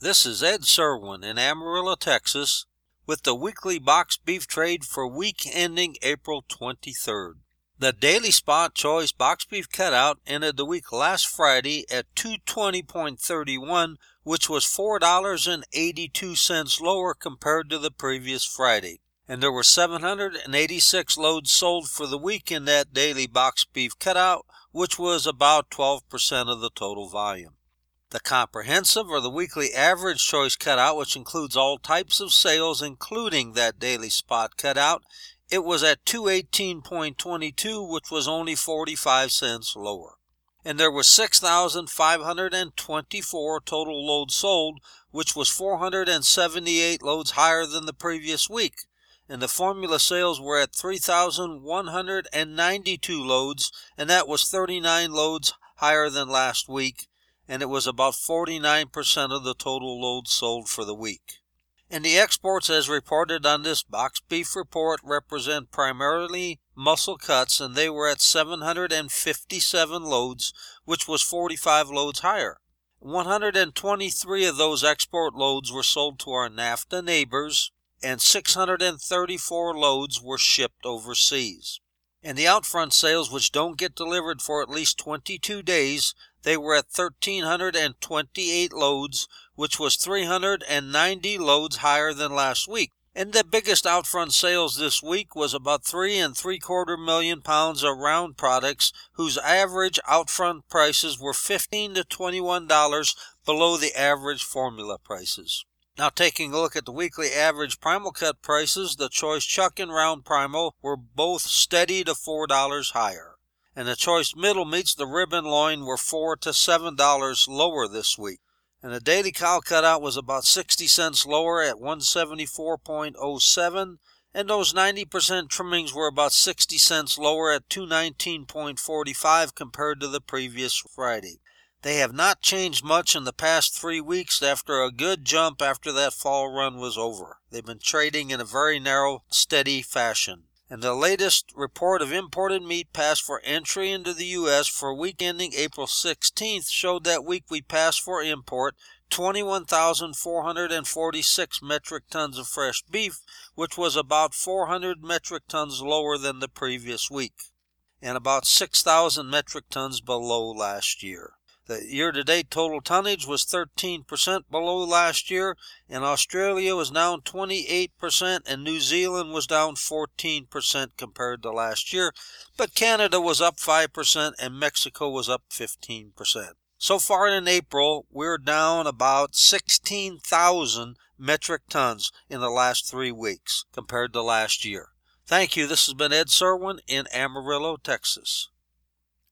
This is Ed Serwin in Amarillo, Texas, with the weekly box beef trade for week ending April 23rd. The Daily Spot Choice Box Beef Cutout ended the week last Friday at $220.31, which was $4.82 lower compared to the previous Friday. And there were 786 loads sold for the week in that Daily Box Beef Cutout, which was about 12% of the total volume. The comprehensive or the weekly average choice cutout, which includes all types of sales, including that Daily Spot cutout, it was at $218.22, which was only 45 cents lower. And there were 6,524 total loads sold, which was 478 loads higher than the previous week. And the formula sales were at 3,192 loads, and that was 39 loads higher than last week, and it was about 49% of the total loads sold for the week. And the exports as reported on this box beef report represent primarily muscle cuts, and they were at 757 loads, which was 45 loads higher. 123 of those export loads were sold to our NAFTA neighbors, and 634 loads were shipped overseas. And the outfront sales, which don't get delivered for at least 22 days, they were at 1,328 loads, which was 390 loads higher than last week. And the biggest outfront sales this week was about 3.75 million pounds of round products, whose average outfront prices were $15 to $21 below the average formula prices. Now, taking a look at the weekly average primal cut prices, the choice chuck and round primal were both steady to $4 higher. And the choice middle meats, the rib and loin, were $4 to $7 lower this week. And the daily cow cutout was about 60 cents lower at 174.07, and those 90% trimmings were about 60 cents lower at 219.45 compared to the previous Friday. They have not changed much in the past 3 weeks after a good jump after that fall run was over. They've been trading in a very narrow, steady fashion. And the latest report of imported meat passed for entry into the U.S. for week ending April 16th showed that week we passed for import 21,446 metric tons of fresh beef, which was about 400 metric tons lower than the previous week, and about 6,000 metric tons below last year. The year-to-date total tonnage was 13% below last year, and Australia was down 28%, and New Zealand was down 14% compared to last year, but Canada was up 5%, and Mexico was up 15%. So far in April, we're down about 16,000 metric tons in the last 3 weeks compared to last year. Thank you. This has been Ed Serwin in Amarillo, Texas.